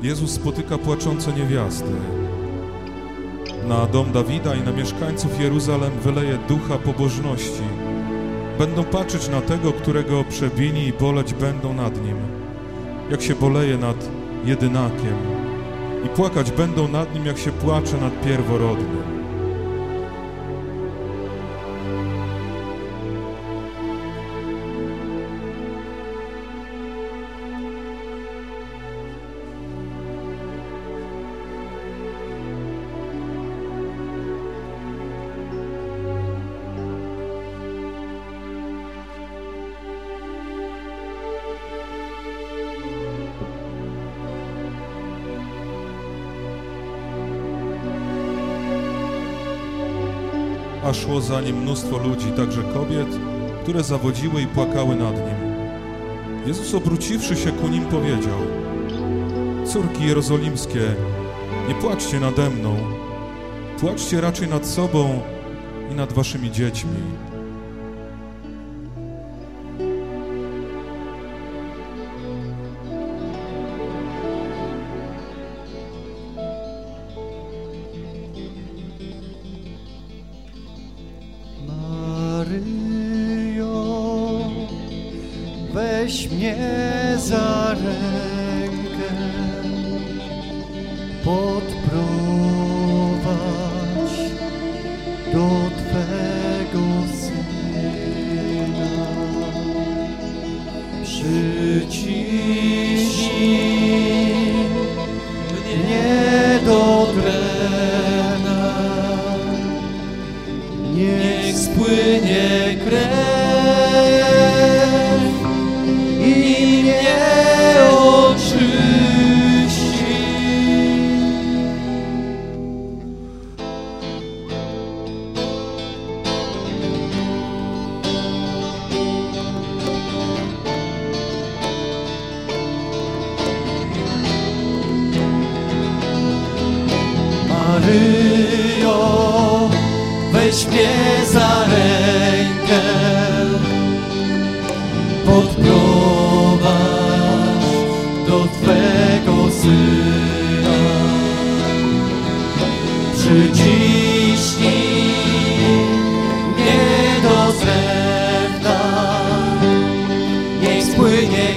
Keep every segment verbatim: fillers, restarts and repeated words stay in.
Jezus spotyka płaczące niewiasty. Na dom Dawida i na mieszkańców Jeruzalem wyleje ducha pobożności. Będą patrzeć na tego, którego przebili i boleć będą nad nim, jak się boleje nad jedynakiem, i płakać będą nad nim, jak się płacze nad pierworodnym. A szło za nim mnóstwo ludzi, także kobiet, które zawodziły i płakały nad nim. Jezus, obróciwszy się ku nim, powiedział: córki jerozolimskie, nie płaczcie nade mną, płaczcie raczej nad sobą i nad waszymi dziećmi. Weź mnie za rękę, podprowadź do Twego Syna. Przyciśnij mnie do drewna, niech spłynie krew i mnie oczyści. Maryjo, weź mnie za rękę, podprowadź do Twego Syna. Przyciśnij mnie do drewna, niech spłynie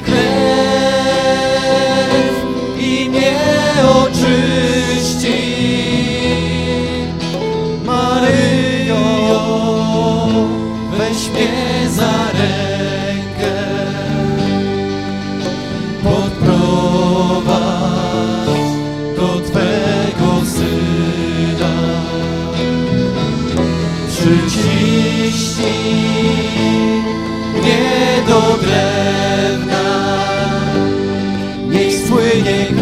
krew i mnie oczyści. Maryjo, weź mnie za rękę, podprowadź do Twego Syna. Przyciśnij mnie do drewna, niech spłynie